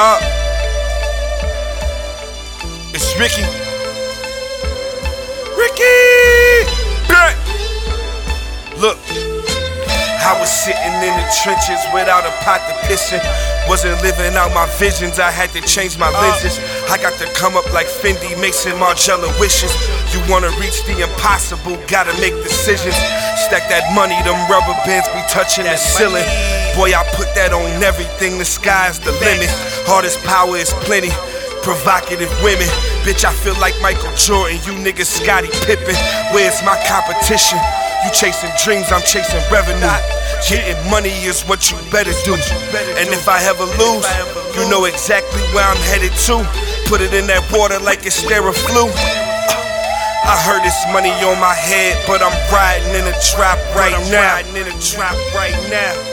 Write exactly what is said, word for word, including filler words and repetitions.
Uh, it's Ricky. Ricky! Back. Look, I was sitting in the trenches without a pot to piss in. Wasn't living out my visions, I had to change my lenses. I got to come up like Fendi, Mason, Margiela wishes. You wanna reach the impossible, gotta make decisions. Stack that money, them rubber bands be touching the ceiling. Boy, I put that on everything, the sky's the limit. Hardest power is plenty, provocative women. Bitch, I feel like Michael Jordan, you niggas Scottie Pippen. Where's my competition? You chasing dreams, I'm chasing revenue. Getting money is what you better do. And if I ever lose, you know exactly where I'm headed to. Put it in that water like it's Theraflu. I heard it's money on my head, but I'm riding in a drop right now. Riding in a drop right now.